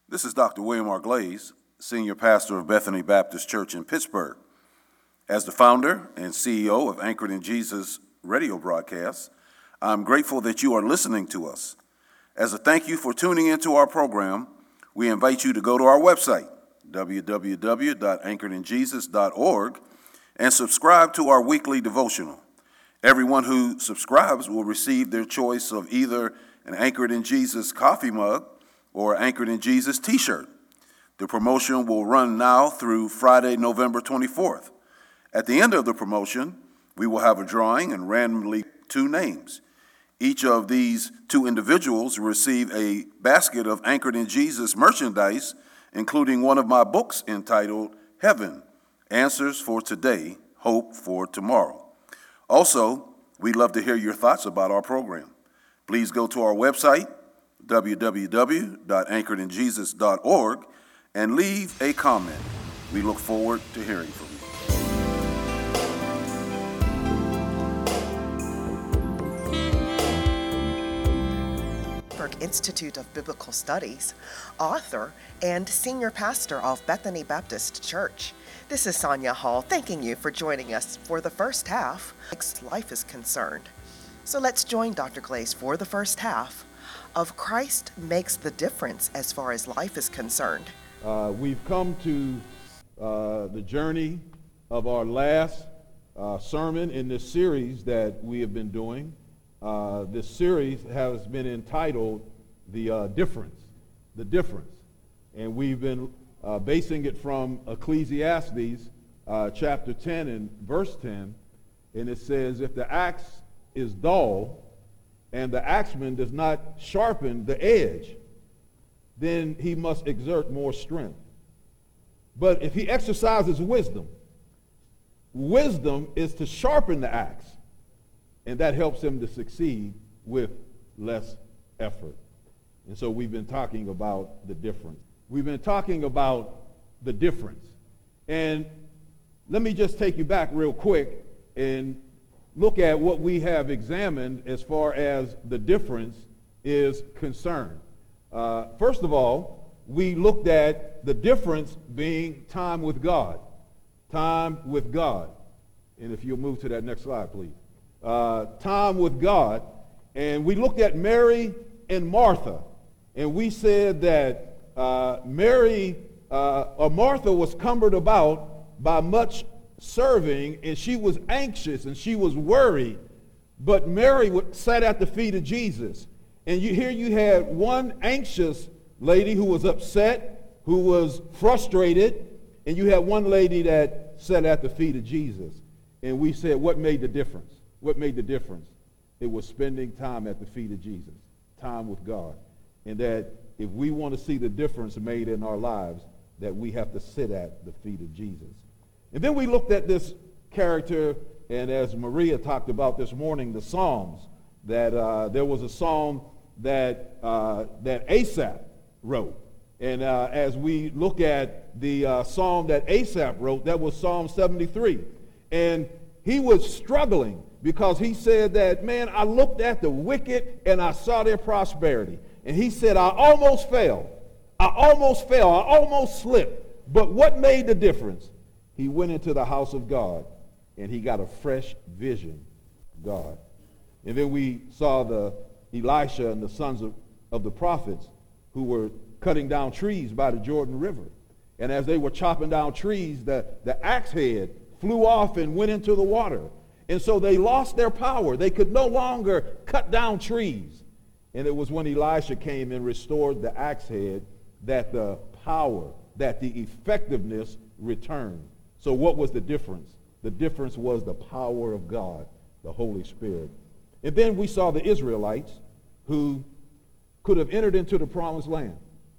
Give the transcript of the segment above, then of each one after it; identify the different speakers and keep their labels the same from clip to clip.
Speaker 1: This is Dr. William R. Glaze, Senior Pastor of Bethany Baptist Church in Pittsburgh. As the founder and CEO of Anchored in Jesus radio broadcasts, I'm grateful that you are listening to us. As a thank you for tuning into our program, we invite you to go to our website, www.anchoredinjesus.org, and subscribe to our weekly devotional. Everyone who subscribes will receive their choice of either an Anchored in Jesus coffee mug or Anchored in Jesus t-shirt. The promotion will run now through Friday, November 24th. At the end of the promotion, we will have a drawing and randomly 2 names. Each of these 2 individuals will receive a basket of Anchored in Jesus merchandise, including one of my books entitled Heaven, Answers for Today, Hope for Tomorrow. Also, we'd love to hear your thoughts about our program. Please go to our website, www.anchoredinjesus.org, and leave a comment. We look forward to hearing from you.
Speaker 2: Institute of Biblical Studies, author, and senior pastor of Bethany Baptist Church. This is Sonia Hall, thanking you for joining us for the first half, Life is Concerned. So let's join Dr. Glaze for the first half of Christ Makes the Difference as far as life is concerned.
Speaker 3: We've come to the journey of our last sermon in this series that we have been doing. This series has been entitled The Difference. And we've been basing it from Ecclesiastes chapter 10 and verse 10. And it says, if the axe is dull and the axeman does not sharpen the edge, then he must exert more strength. But if he exercises wisdom is to sharpen the axe, and that helps him to succeed with less effort. And so we've been talking about the difference. And let me just take you back real quick and look at what we have examined as far as the difference is concerned. First of all, we looked at the difference being time with God. And if you'll move to that next slide, please. Time with God. And we looked at Mary and Martha. And we said that Martha was cumbered about by much serving, and she was anxious and she was worried. But Mary sat at the feet of Jesus. And you had one anxious lady who was upset, who was frustrated, and you had one lady that sat at the feet of Jesus. And we said, what made the difference? It was spending time at the feet of Jesus, time with God. And that if we want to see the difference made in our lives, that we have to sit at the feet of Jesus. And then we looked at this character, and as Maria talked about this morning, the Psalms, that there was a psalm that Asaph wrote. And as we look at the psalm that Asaph wrote, that was Psalm 73. And he was struggling because he said that, man, I looked at the wicked and I saw their prosperity. And he said, I almost fell. I almost slipped. But what made the difference? He went into the house of God and he got a fresh vision of God. And then we saw the Elisha and the sons of the prophets who were cutting down trees by the Jordan River. And as they were chopping down trees, the axe head flew off and went into the water. And so they lost their power. They could no longer cut down trees. And it was when Elisha came and restored the axe head that the power, that the effectiveness returned. So what was the difference? The difference was the power of God, the Holy Spirit. And then we saw the Israelites who could have entered into the promised land.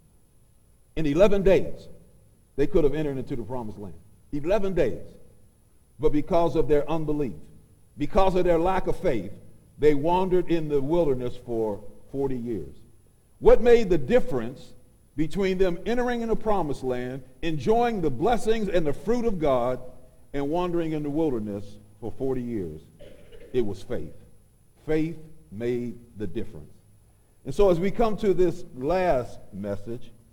Speaker 3: In 11 days, they could have entered into the promised land. 11 days. But because of their unbelief, because of their lack of faith, they wandered in the wilderness for 40 years. What made the difference between them entering in the promised land, enjoying the blessings and the fruit of God, and wandering in the wilderness for 40 years? It was faith. Faith made the difference. And so as we come to this last message,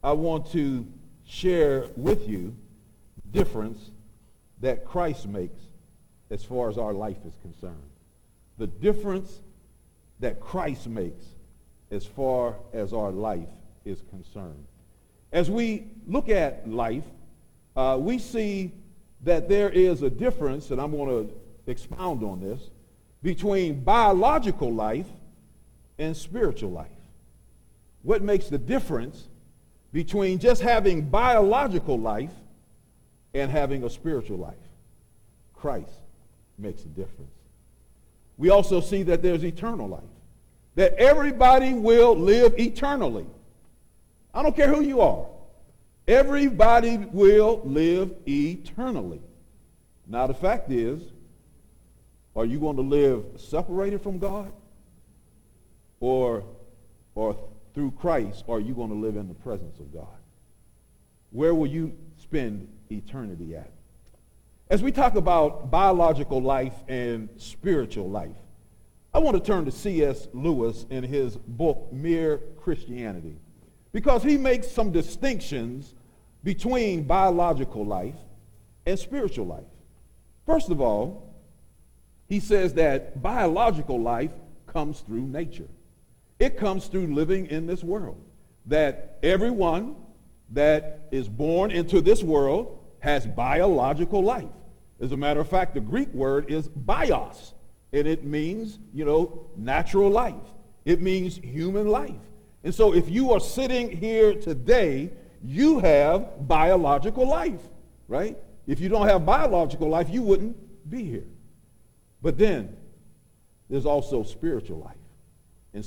Speaker 3: I want to share with you the difference that Christ makes as far as our life is concerned. The difference that Christ makes as far as our life is concerned. As we look at life, we see that there is a difference, and I'm going to expound on this, between biological life and spiritual life. What makes the difference between just having biological life and having a spiritual life? Christ makes a difference. We also see that there's eternal life, that everybody will live eternally. I don't care who you are. Everybody will live eternally. Now, the fact is, are you going to live separated from God? Or through Christ, are you going to live in the presence of God? Where will you spend eternity at? As we talk about biological life and spiritual life, I want to turn to C.S. Lewis in his book, Mere Christianity, because he makes some distinctions between biological life and spiritual life. First of all, he says that biological life comes through nature. It comes through living in this world. That everyone that is born into this world has biological life. As a matter of fact, the Greek word is bios, and it means, natural life. It means human life. And so if you are sitting here today, you have biological life, right? If you don't have biological life, you wouldn't be here. But then there's also spiritual life. And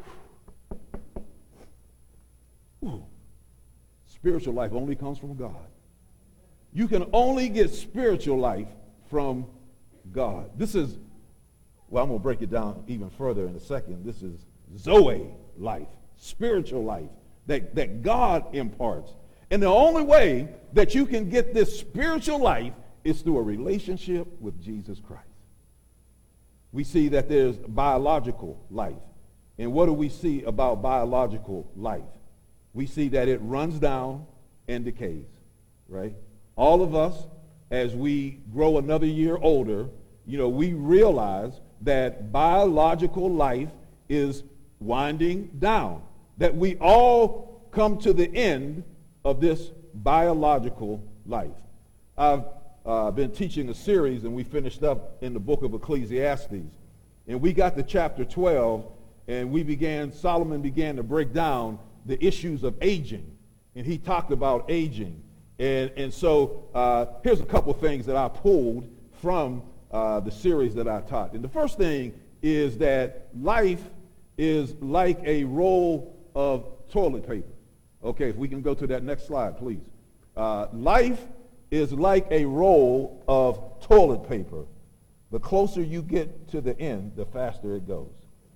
Speaker 3: spiritual life only comes from God. You can only get spiritual life from God. This is, I'm going to break it down even further in a second. This is Zoe life, spiritual life that God imparts. And the only way that you can get this spiritual life is through a relationship with Jesus Christ. We see that there's biological life. And what do we see about biological life? We see that it runs down and decays, right? All of us, as we grow another year older, we realize that biological life is winding down, that we all come to the end of this biological life. I've been teaching a series, and we finished up in the book of Ecclesiastes, and we got to chapter 12, and Solomon began to break down the issues of aging, and he talked about aging. And so here's a couple things that I pulled from the series that I taught. And the first thing is that life is like a roll of toilet paper. Okay, if we can go to that next slide, please. Life is like a roll of toilet paper. The closer you get to the end, the faster it goes.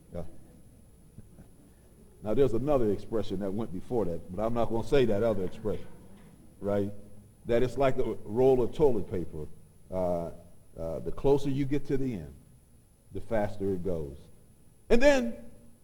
Speaker 3: Now, there's another expression that went before that, but I'm not going to say that other expression, right? That it's like a roll of toilet paper. The closer you get to the end, the faster it goes. And then,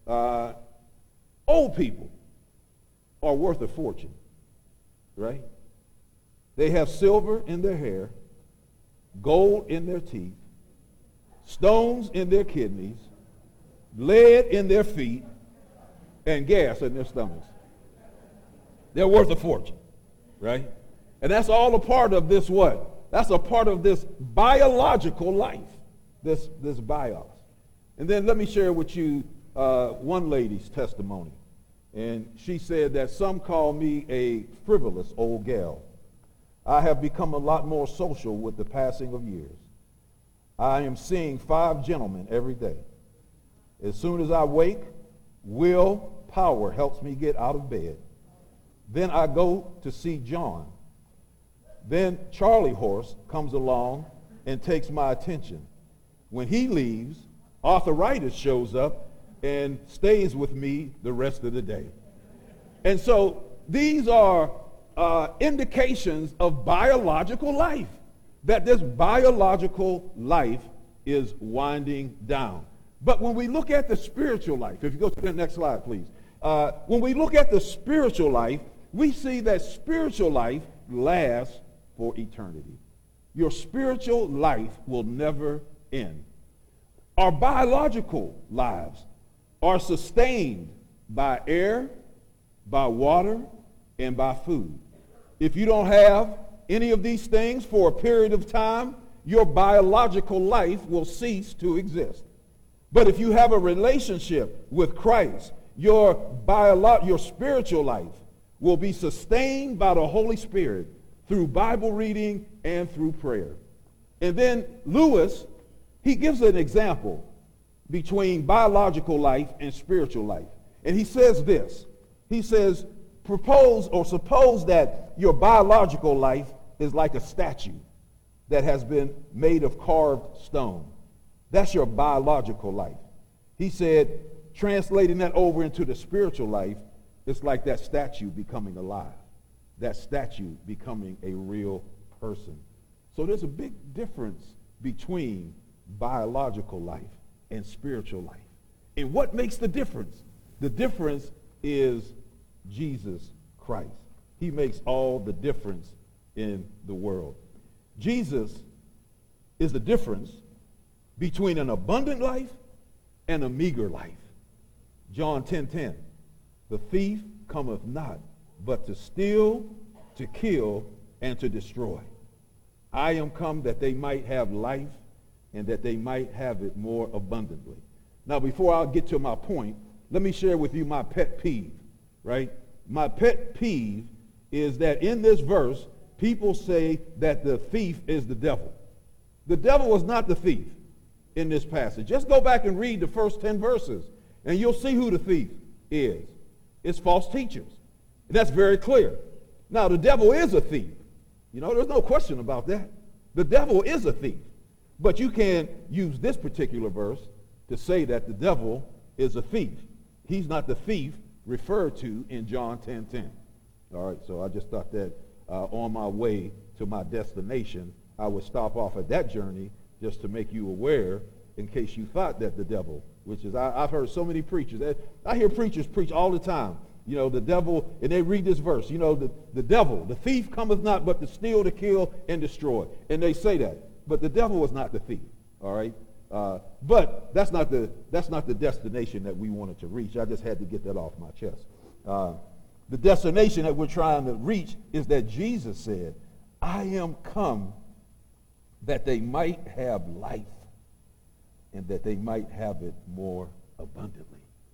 Speaker 3: old people are worth a fortune, right? They have silver in their hair, gold in their teeth, stones in their kidneys, lead in their feet, and gas in their stomachs. They're worth a fortune, right? And that's all a part of this what? That's a part of this biological life, this bios. And then let me share with you one lady's testimony. And she said that some call me a frivolous old gal. I have become a lot more social with the passing of years. I am seeing 5 gentlemen every day. As soon as I wake, willpower helps me get out of bed. Then I go to see John. Then Charlie Horse comes along and takes my attention. When he leaves, arthritis shows up and stays with me the rest of the day. And so these are indications of biological life, that this biological life is winding down. But when we look at the spiritual life, if you go to the next slide, please. When we look at the spiritual life, we see that spiritual life lasts for eternity. Your spiritual life will never end. Our biological lives are sustained by air, by water, and by food. If you don't have any of these things for a period of time, your biological life will cease to exist. But if you have a relationship with Christ, your spiritual life will be sustained by the Holy Spirit through Bible reading and through prayer. And then Lewis, he gives an example between biological life and spiritual life. And he says this. He says, suppose that your biological life is like a statue that has been made of carved stone. That's your biological life. He said, translating that over into the spiritual life, it's like that statue becoming alive. That statue becoming a real person. So there's a big difference between biological life and spiritual life. And what makes the difference? The difference is Jesus Christ. He makes all the difference in the world. Jesus is the difference between an abundant life and a meager life. John 10:10, the thief cometh not, but to steal, to kill, and to destroy. I am come that they might have life and that they might have it more abundantly. Now, before I get to my point, let me share with you my pet peeve, right? My pet peeve is that in this verse, people say that the thief is the devil. The devil is not the thief in this passage. Just go back and read the first 10 verses, and you'll see who the thief is. It's false teachers. That's very clear. Now, the devil is a thief. You know, there's no question about that. The devil is a thief. But you can't use this particular verse to say that the devil is a thief. He's not the thief referred to in John 10:10. All right, so I just thought that on my way to my destination, I would stop off at that journey just to make you aware in case you thought that the devil, which is, I've heard so many preachers. I hear preachers preach all the time. You know, the devil, and they read this verse, you know, the devil, the thief cometh not but to steal, to kill, and destroy. And they say that. But the devil is not the thief, all right? But that's not the destination that we wanted to reach. I just had to get that off my chest. The destination that we're trying to reach is that Jesus said, I am come that they might have life and that they might have it more abundantly.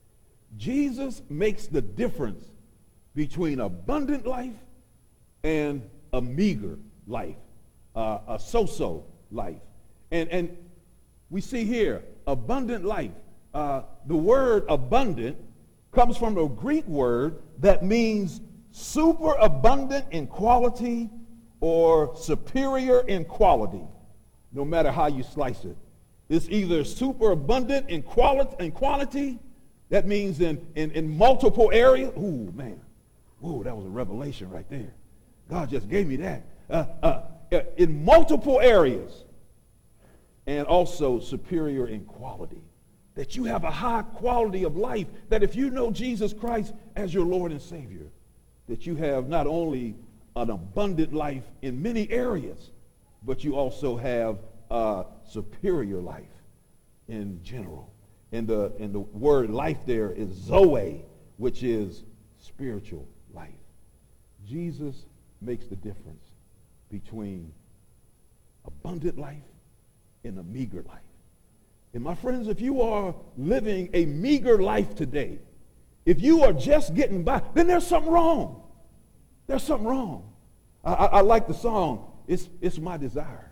Speaker 3: Jesus makes the difference between abundant life and a meager life, a so-so life. And we see here, abundant life. The word abundant comes from a Greek word that means superabundant in quality or superior in quality, no matter how you slice it. It's either superabundant in quantity, that means in multiple areas. Ooh, man. Ooh, that was a revelation right there. God just gave me that. In multiple areas, and also superior in quality. That you have a high quality of life, that if you know Jesus Christ as your Lord and Savior, that you have not only an abundant life in many areas, but you also have a superior life in general. And the word life there is Zoe, which is spiritual life. Jesus makes the difference between abundant life and a meager life. And my friends, if you are living a meager life today, if you are just getting by, then there's something wrong. There's something wrong. I like the song, it's my desire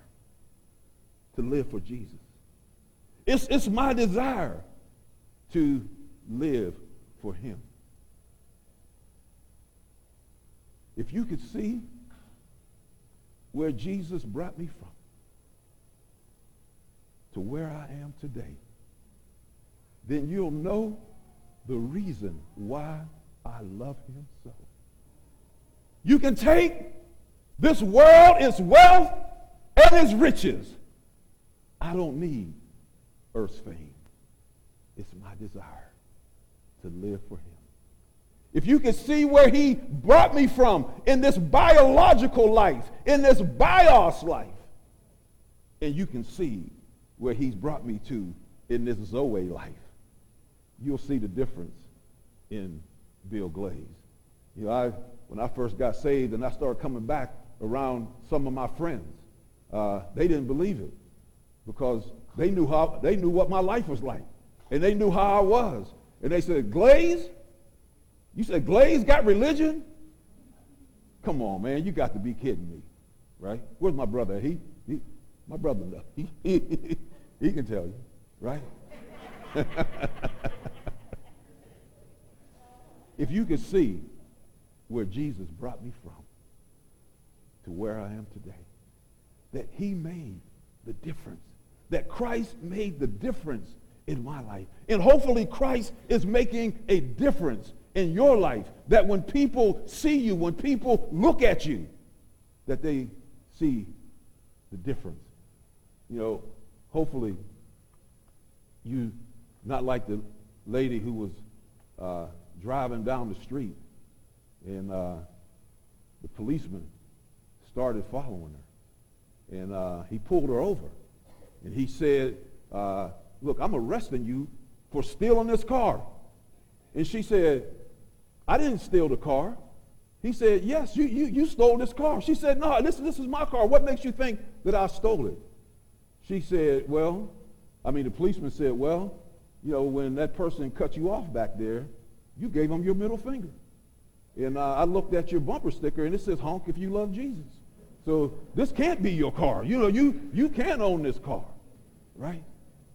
Speaker 3: to live for Jesus. It's my desire to live for him. If you could see where Jesus brought me from to where I am today, then you'll know the reason why I love him so. You can take this world, its wealth, and its riches. I don't need earth's fame. It's my desire to live for him. if you could see where he brought me from in this biological life, in this bios life, and you can see where he's brought me to in this Zoe life, you'll see the difference in Bill Glaze. You know, when I first got saved and I started coming back around some of my friends, they didn't believe it because they knew what my life was like, and they knew how I was. And they said, Glaze? You said Glaze got religion? Come on, man, you got to be kidding me, right? Where's my brother? My brother, he can tell you, right? If you could see where Jesus brought me from to where I am today, that he made the difference, that Christ made the difference in my life. And hopefully Christ is making a difference in your life, that when people see you, when people look at you, that they see the difference. You know, hopefully you not like the lady who was driving down the street and the policeman started following her, and he pulled her over, and he said, look, I'm arresting you for stealing this car. And she said, I didn't steal the car. He said, yes, you stole this car. She said, no, this is my car. What makes you think that I stole it? She said, the policeman said, well, you know, when that person cut you off back there, you gave him your middle finger. And I looked at your bumper sticker, and it says, honk if you love Jesus. So this can't be your car. You know, you can't own this car, right?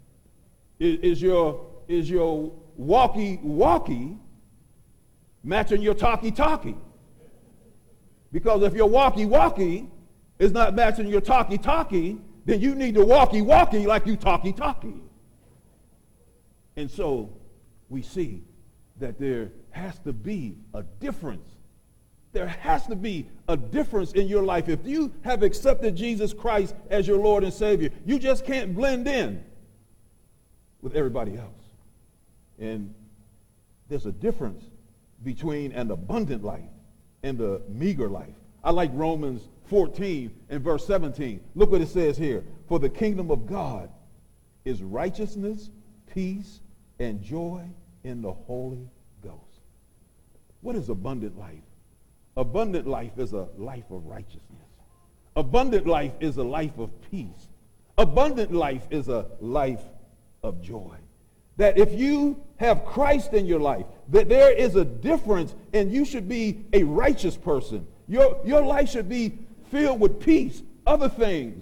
Speaker 3: Is your walkie-walkie matching your talkie-talkie? Because if your walkie-walkie is not matching your talkie-talkie, then you need to walkie-walkie like you talkie-talkie. And so we see that there has to be a difference. There has to be a difference in your life. If you have accepted Jesus Christ as your Lord and Savior, you just can't blend in with everybody else. And there's a difference between an abundant life and a meager life. I like Romans 14 and verse 17. Look what it says here. For the kingdom of God is righteousness, peace, and joy in the Holy Ghost. What is abundant life? Abundant life is a life of righteousness. Abundant life is a life of peace. Abundant life is a life of joy. That if you have Christ in your life, that there is a difference, and you should be a righteous person. Your life should be filled with peace, other things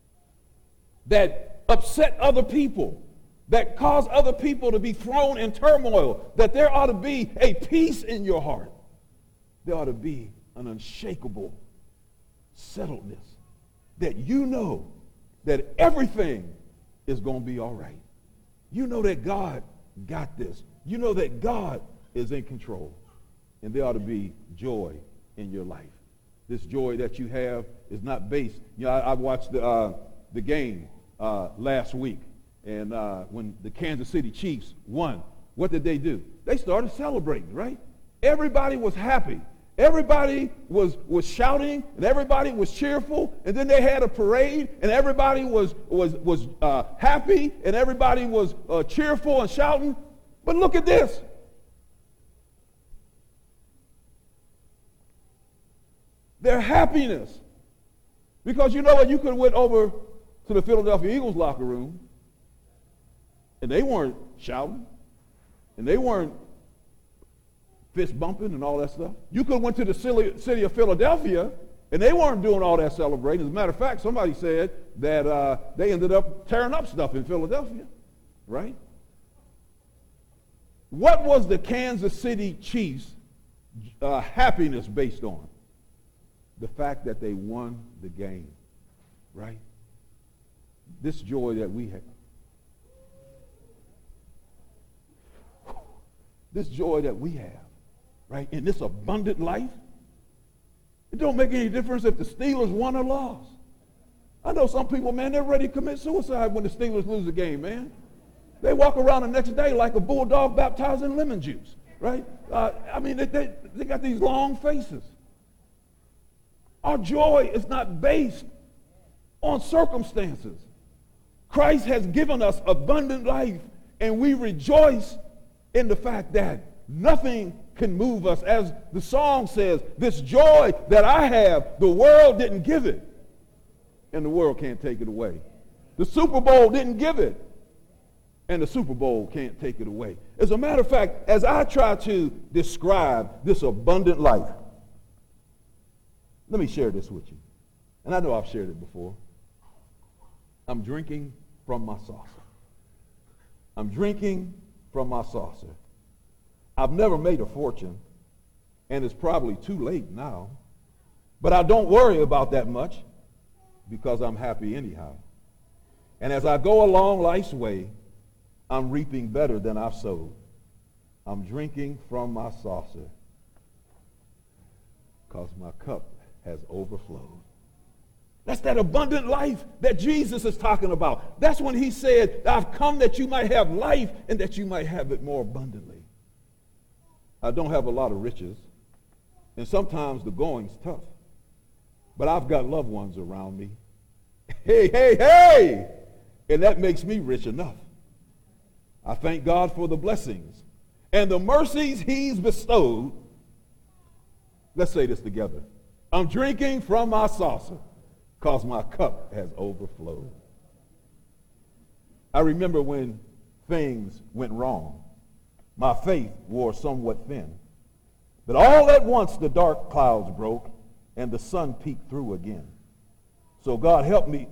Speaker 3: that upset other people, that cause other people to be thrown in turmoil, that there ought to be a peace in your heart. There ought to be an unshakable settledness, that you know that everything is going to be all right. You know that God got this. You know that God is in control. And there ought to be joy in your life. This joy that you have is not based. You know, I watched the game last week, and when the Kansas City Chiefs won, what did they do? They started celebrating, right? Everybody was happy. Everybody was shouting, and everybody was cheerful, and then they had a parade, and everybody was happy, and everybody was cheerful and shouting. But look at this. Their happiness. Because you know what? You could have went over to the Philadelphia Eagles locker room, and they weren't shouting, and they weren't fist bumping and all that stuff. You could have went to the city of Philadelphia, and they weren't doing all that celebrating. As a matter of fact, somebody said that they ended up tearing up stuff in Philadelphia, right? What was the Kansas City Chiefs' happiness based on? The fact that they won the game, right? This joy that we have. This joy that we have, right, in this abundant life, it don't make any difference if the Steelers won or lost. I know some people, man, they're ready to commit suicide when the Steelers lose a game, man. They walk around the next day like a bulldog baptized in lemon juice. right? They got these long faces. Our joy is not based on circumstances. Christ has given us abundant life, and we rejoice in the fact that nothing can move us. As the song says, this joy that I have, the world didn't give it, and the world can't take it away. The Super Bowl didn't give it, and the Super Bowl can't take it away. As a matter of fact, as I try to describe this abundant life, let me share this with you. And I know I've shared it before. I'm drinking from my saucer. I'm drinking from my saucer. I've never made a fortune, and it's probably too late now. But I don't worry about that much because I'm happy anyhow. And as I go along life's way, I'm reaping better than I've sowed. I'm drinking from my saucer because my cup has overflowed. That's that abundant life that Jesus is talking about. That's when he said, I've come that you might have life and that you might have it more abundantly. I don't have a lot of riches, and sometimes the going's tough, but I've got loved ones around me. Hey! And that makes me rich enough. I thank God for the blessings and the mercies he's bestowed. Let's say this together. I'm drinking from my saucer because my cup has overflowed. I remember when things went wrong. My faith wore somewhat thin. But all at once the dark clouds broke and the sun peeked through again. So God helped me.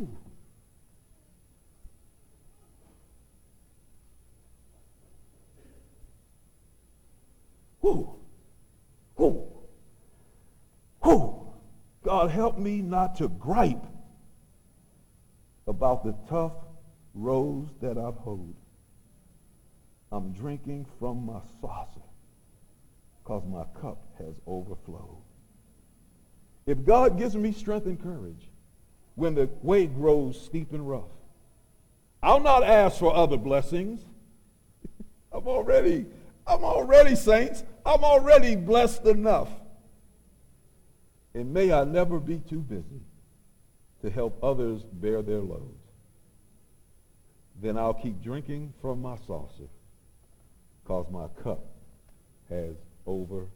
Speaker 3: God help me not to gripe about the tough roads that I've hoed. I'm drinking from my saucer because my cup has overflowed. If God gives me strength and courage when the way grows steep and rough, I'll not ask for other blessings. I'm already, saints, I'm already blessed enough. And may I never be too busy to help others bear their loads. Then I'll keep drinking from my saucer because my cup has overflowed.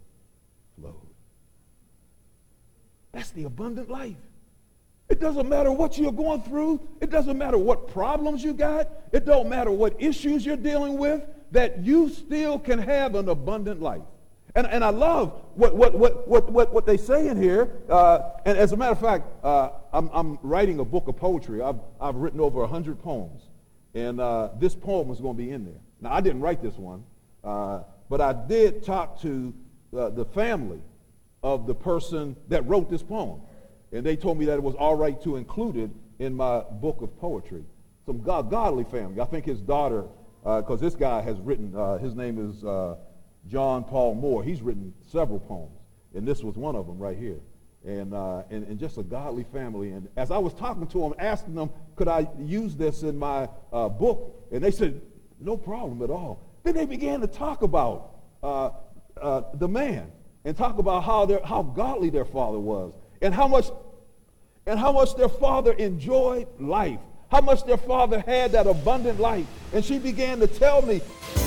Speaker 3: That's the abundant life. It doesn't matter what you're going through. It doesn't matter what problems you got. It don't matter what issues you're dealing with, that you still can have an abundant life. And I love what they say in here. And as a matter of fact, I'm writing a book of poetry. I've written over 100 poems. And this poem is going to be in there. Now, I didn't write this one, but I did talk to the family of the person that wrote this poem. And they told me that it was all right to include it in my book of poetry. Some godly family. I think his daughter, because this guy has written, his name is John Paul Moore. He's written several poems, and this was one of them right here. And just a godly family. And as I was talking to them, asking them, could I use this in my book? And they said, no problem at all. Then they began to talk about the man and talk about how godly their father was and how much their father enjoyed life, how much their father had that abundant life. And she began to tell me.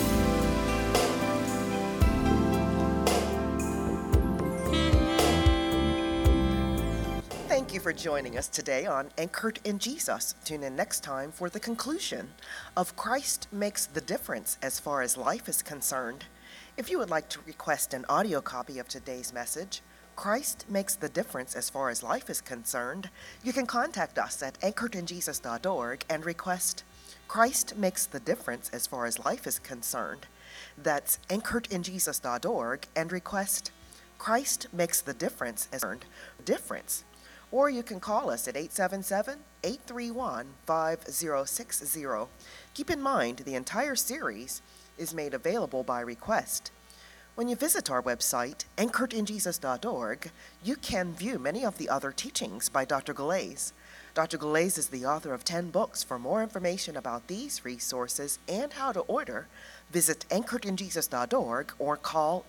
Speaker 2: Thank you for joining us today on Anchored in Jesus. Tune in next time for the conclusion of Christ Makes the Difference as far as life is concerned. If you would like to request an audio copy of today's message, Christ Makes the Difference as far as life is concerned, you can contact us at anchoredinjesus.org and request Christ Makes the Difference as far as life is concerned. That's anchoredinjesus.org and request Christ Makes the Difference as difference. Or you can call us at 877-831-5060. Keep in mind, the entire series is made available by request. When you visit our website, anchoredinjesus.org, you can view many of the other teachings by Dr. Galais. Dr. Galais is the author of 10 books. For more information about these resources and how to order, visit anchoredinjesus.org or call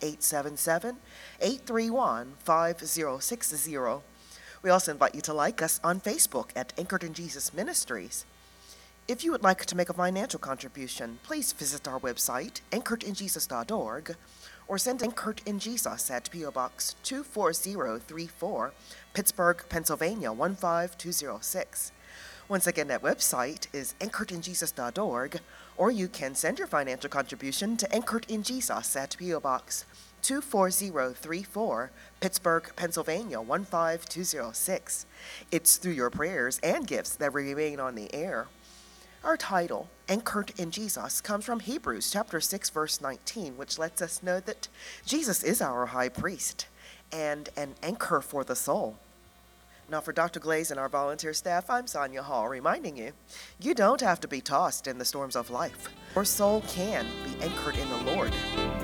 Speaker 2: 877-831-5060. We also invite you to like us on Facebook at Anchored in Jesus Ministries. If you would like to make a financial contribution, please visit our website, anchoredinjesus.org, or send Anchored in Jesus at P.O. Box 24034, Pittsburgh, Pennsylvania 15206. Once again, that website is anchoredinjesus.org, or you can send your financial contribution to Anchored in Jesus at P.O. Box 24034, Pittsburgh, Pennsylvania 15206. It's through your prayers and gifts that we remain on the air. Our title, Anchored in Jesus, comes from Hebrews chapter 6, verse 19, which lets us know that Jesus is our high priest and an anchor for the soul. Now, for Dr. Galais and our volunteer staff, I'm Sonia Hall, reminding you, you don't have to be tossed in the storms of life. Your soul can be anchored in the Lord.